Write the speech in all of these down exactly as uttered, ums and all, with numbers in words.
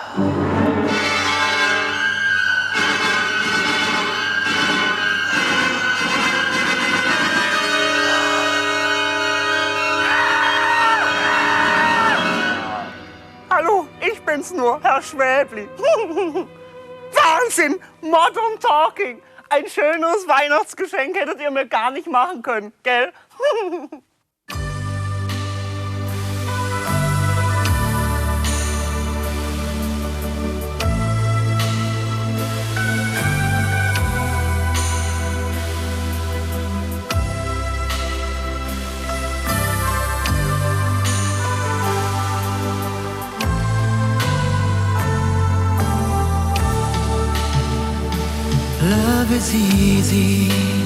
Hallo, ich bin's nur, Herr Schwäbli. Wahnsinn, Modern Talking. Ein schöneres Weihnachtsgeschenk hättet ihr mir gar nicht machen können, gell? Love is easy,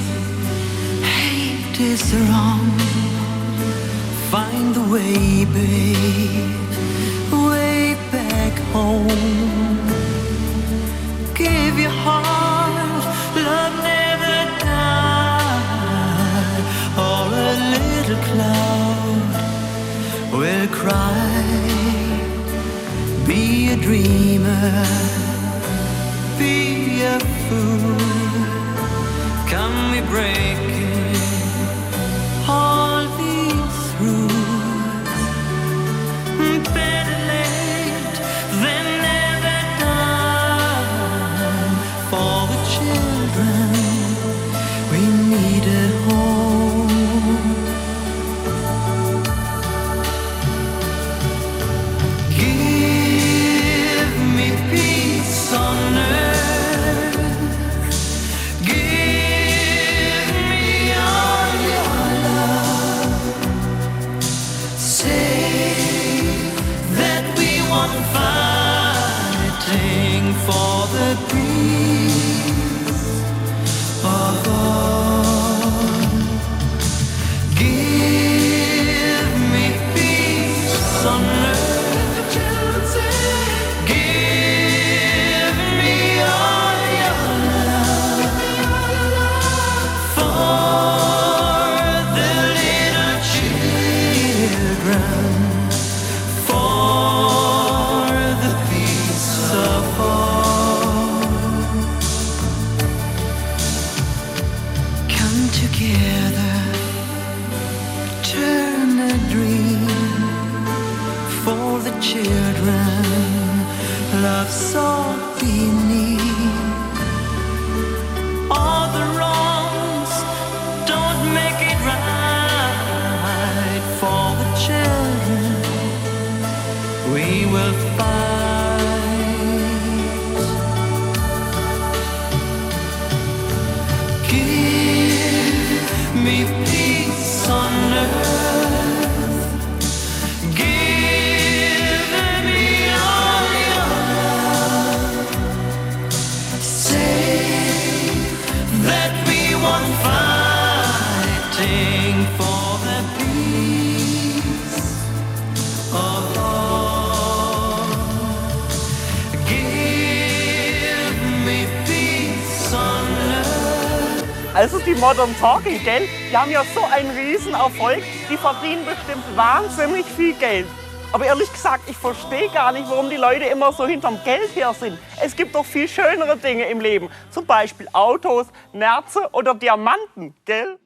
hate is wrong. Find the way, babe, way back home. Give your heart, love never dies. Or a little cloud will cry. Be a dreamer, be a fool. Come we breaking all these rules. Better late than never done. For the children we need at home. Give me peace on earth. For the peace of all. Give me peace on earth. Give me all your love. For the little children. For the peace of all. Together, turn a dream for the children. Love so beneath all the wrongs. Don't make it right for the children. We will fight. Give me peace on earth. Give me all your love. Say that we won't fighting for the peace of all. Give me peace on earth. Also die Modern Talking, gell? Die haben ja so einen riesen Erfolg, die verdienen bestimmt wahnsinnig viel Geld. Aber ehrlich gesagt, ich verstehe gar nicht, warum die Leute immer so hinterm Geld her sind. Es gibt doch viel schönere Dinge im Leben, zum Beispiel Autos, Nerze oder Diamanten, gell?